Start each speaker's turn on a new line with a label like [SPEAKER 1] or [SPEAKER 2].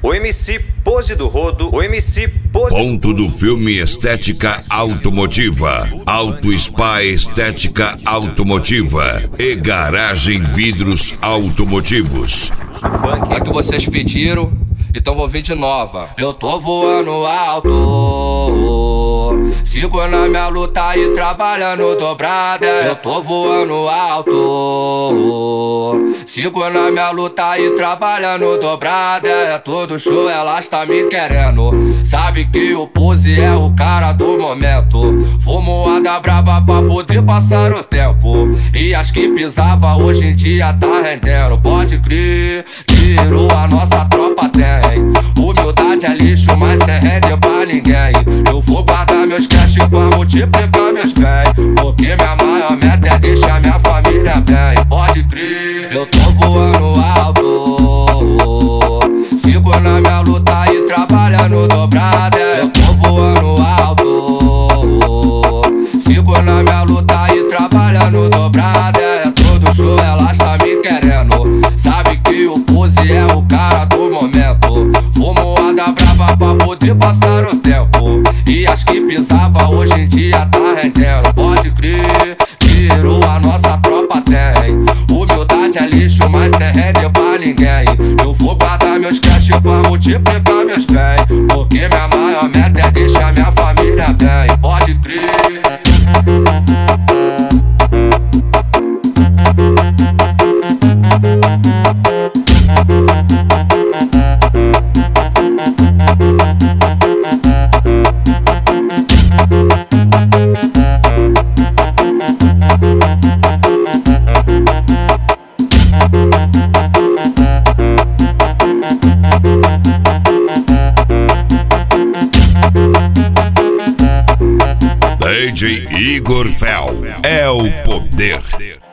[SPEAKER 1] O MC Pose do Rodo, o MC Pose...
[SPEAKER 2] Ponto do filme Estética Automotiva, Auto Spa Estética Automotiva e Garagem Vidros Automotivos.
[SPEAKER 3] É que vocês pediram, então vou vir de nova. Eu tô voando alto, sigo na minha luta e trabalhando dobrada. Eu tô voando alto, sigo na minha luta e trabalhando dobrada. É todo show, elas tá me querendo. Sabe que o Pose é o cara do momento. Fumoada braba pra poder passar o tempo. E as que pisava hoje em dia tá rendendo. Pode crer, tirou a nossa tropa tem. Humildade é lixo, mas cê rende pra ninguém. Eu vou guardar meus cash pra multiplicar meus bens, porque minha maior meta é deixar minha família bem. Pode crer, eu tô voando alto, sigo na minha luta e trabalhando dobrada. Eu tô voando alto, sigo na minha luta e trabalhando dobrada. É todo show, elas tá me querendo. Sabe que o Pose é o cara do momento. Fumoada braba pra poder passar o tempo. E as que pisava hoje em dia tá rendendo. Pode crer, tirou a nossa tropa tem. Humildade é lixo, mas cê rende pra ninguém. Eu vou guardar meus cash pra multiplicar meus bens, porque minha maior meta é deixar minha família bem. Pode crer.
[SPEAKER 2] DJ Igor Fel é o poder.